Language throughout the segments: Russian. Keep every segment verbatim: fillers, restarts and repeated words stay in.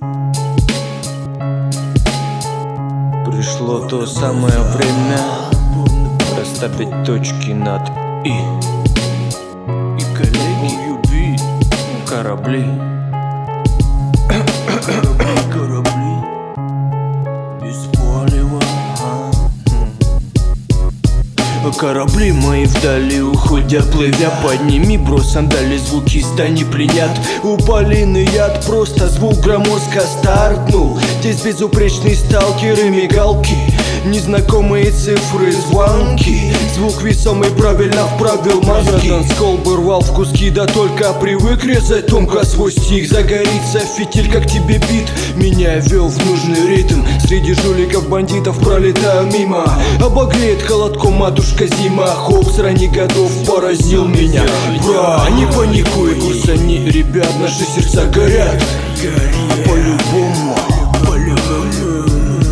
Пришло то самое время расставить точки над «и». И коллеги, корабли, корабли, корабли, без полива. Корабли мои вдали уходят, плывя, подними, брось сандали, звуки зданий принят. У Полины яд, просто звук громоздко стартнул. Здесь безупречные сталкеры, мигалки, незнакомые цифры, звонки. Звук весомый правильно вправил мозги. Танцкол бы рвал в куски, да только привык резать тонко свой стих. Загорится фитиль, как тебе бит, меня вел в нужный ритм. Среди жуликов, бандитов пролетаю мимо, обогреет холодком матушка зима. Хоп с ранних годов поразил меня. Бра, не паникуй, курсани, ребят, наши сердца горят. По-любому, по-любому.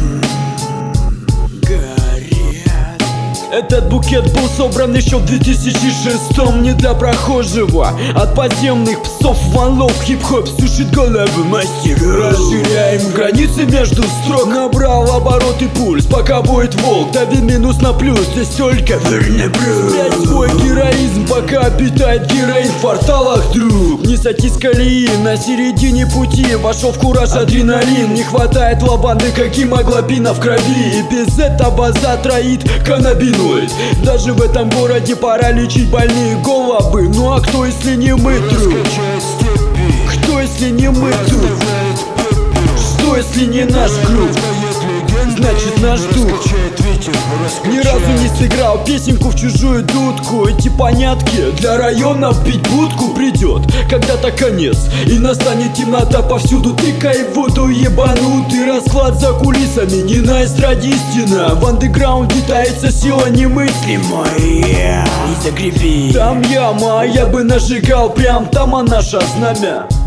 Этот букет был собран еще в две тысячи шестом. Не для прохожего, от подземных псов ванлов. Хип-хоп сушит головы мастера. Расширяем границы между строк. Набрал обороты пульс, пока будет волк. Дави минус на плюс, здесь только верный брус. Спрячь свой героизм, пока питает героин в порталах друг. Не сойти с колеи, на середине пути вошел в кураж адреналин. Не хватает лаванды, как гемоглобина в крови. И без этого затроит каннабиноид. Даже в этом городе пора лечить больные головы. Ну а кто, если не мы труп? Кто, если не мы труп? Что, если не наш групп? Значит наш дух. Ни разу не сыграл песенку в чужую дудку. Эти понятки для района бить будку придет когда-то конец, и настанет темнота повсюду. Тыкай в воду, ебанутый расклад за кулисами. Не на эстраде истина, в андеграунде таится сила немыслимая. Не загреби. Там яма, я бы нажигал прям там, а наша знамя.